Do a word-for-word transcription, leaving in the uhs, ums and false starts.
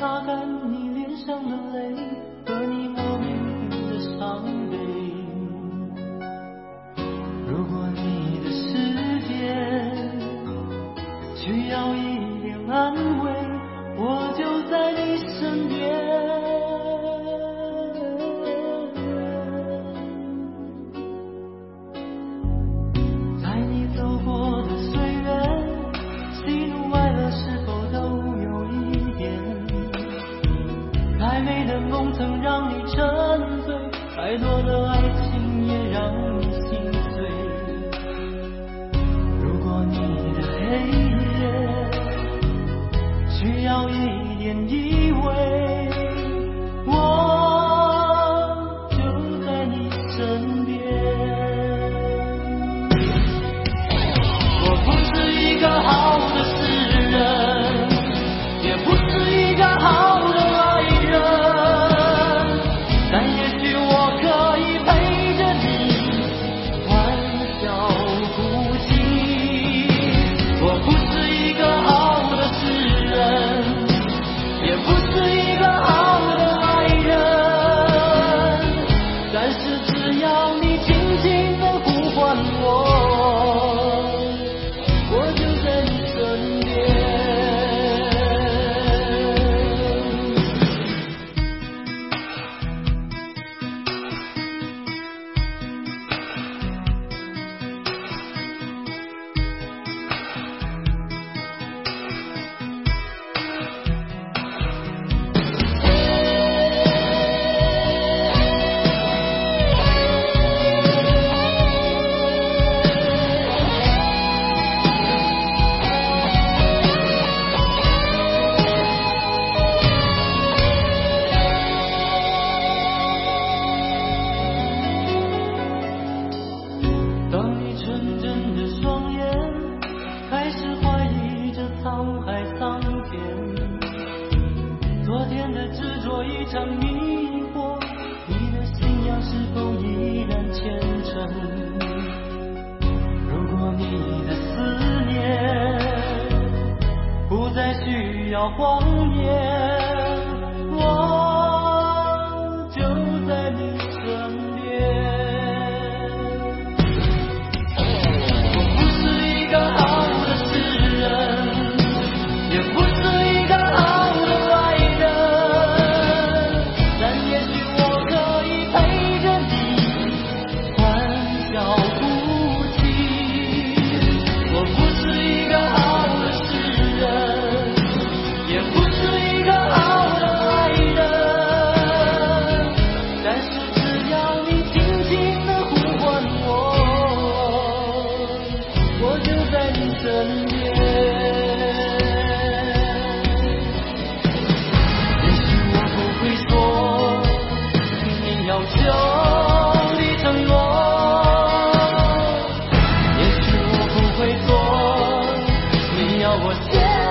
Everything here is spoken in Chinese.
擦干你脸上的泪和你莫名的伤悲。如果你的世界需要一点安慰，我就在你身边。在你走过的岁月，喜怒哀乐是否都有一点？太美的梦曾让你沉醉，太多的爱情也让你心碎。如果你的黑夜需要一点依偎，我就在你身边。我不是一个好的诗人，也不是一个好的爱人，但也许我可以陪着你欢笑哭泣。我不是一个好的诗人，也不是一个好的爱人，但是只要你轻轻地呼唤我，我就在你身边。当你纯真的双眼开始怀疑着沧海桑田，昨天的执着一场迷惑，你的信仰是否依然虔诚？如果你的思念不再需要谎言，我就在你身边。我